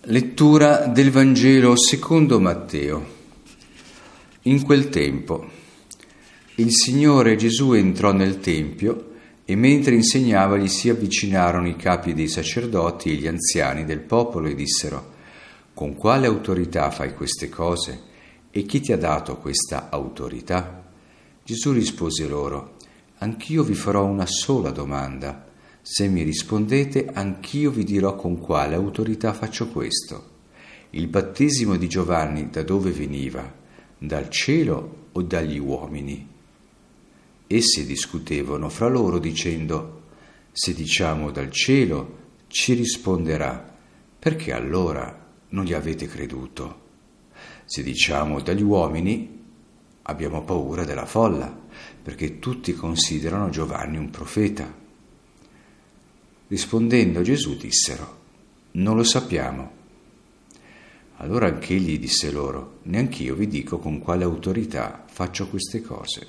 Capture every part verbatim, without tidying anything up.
Lettura del Vangelo secondo Matteo. In quel tempo il Signore Gesù entrò nel Tempio e mentre insegnava gli si avvicinarono i capi dei sacerdoti e gli anziani del popolo e dissero: «Con quale autorità fai queste cose? E chi ti ha dato questa autorità?» Gesù rispose loro: «Anch'io vi farò una sola domanda. Se mi rispondete, anch'io vi dirò con quale autorità faccio questo. Il battesimo di Giovanni da dove veniva? Dal cielo o dagli uomini?» Essi discutevano fra loro dicendo: «Se diciamo dal cielo, ci risponderà: perché allora non gli avete creduto? Se diciamo dagli uomini, abbiamo paura della folla, perché tutti considerano Giovanni un profeta». Rispondendo Gesù dissero: «Non lo sappiamo». Allora anch'egli disse loro: «Neanch'io vi dico con quale autorità faccio queste cose».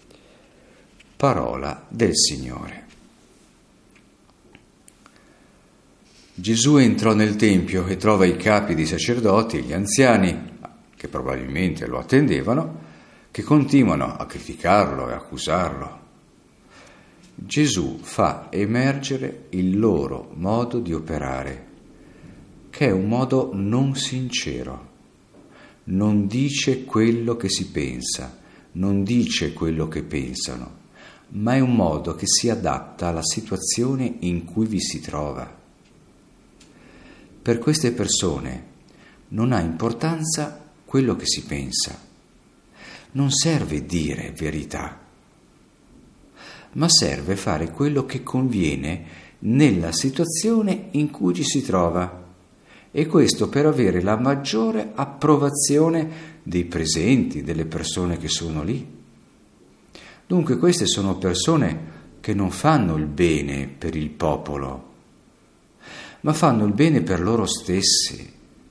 Parola del Signore. Gesù entrò nel Tempio e trova i capi dei sacerdoti e gli anziani, che probabilmente lo attendevano, che continuano a criticarlo e accusarlo. Gesù fa emergere il loro modo di operare, che è un modo non sincero. Non dice quello che si pensa, non dice quello che pensano, ma è un modo che si adatta alla situazione in cui vi si trova. Per queste persone non ha importanza quello che si pensa. Non serve dire verità, ma serve fare quello che conviene nella situazione in cui ci si trova, e questo per avere la maggiore approvazione dei presenti, delle persone che sono lì. Dunque queste sono persone che non fanno il bene per il popolo, ma fanno il bene per loro stessi.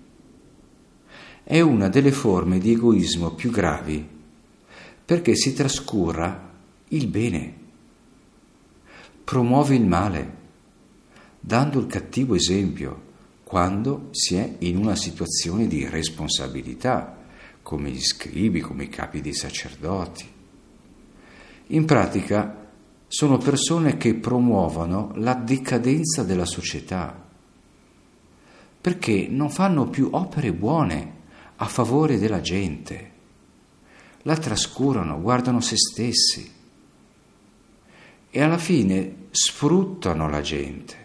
È una delle forme di egoismo più gravi, perché si trascura il bene, promuove il male, dando il cattivo esempio quando si è in una situazione di responsabilità, come gli scribi, come i capi dei sacerdoti. In pratica sono persone che promuovono la decadenza della società, perché non fanno più opere buone a favore della gente, la trascurano, guardano se stessi e alla fine sfruttano la gente.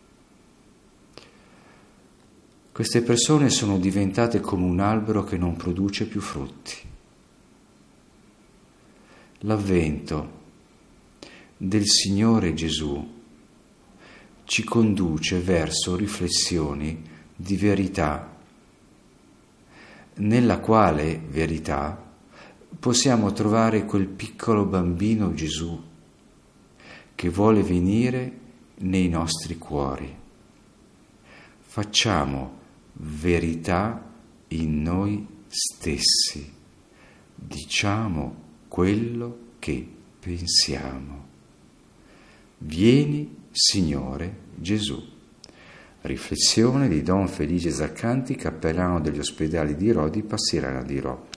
Queste persone sono diventate come un albero che non produce più frutti. L'avvento del Signore Gesù ci conduce verso riflessioni di verità, nella quale verità possiamo trovare quel piccolo bambino Gesù che vuole venire nei nostri cuori. Facciamo verità in noi stessi, diciamo quello che pensiamo. Vieni, Signore Gesù. Riflessione di Don Felice Zaccanti, cappellano degli ospedali di Rodi, Passirana di Rho.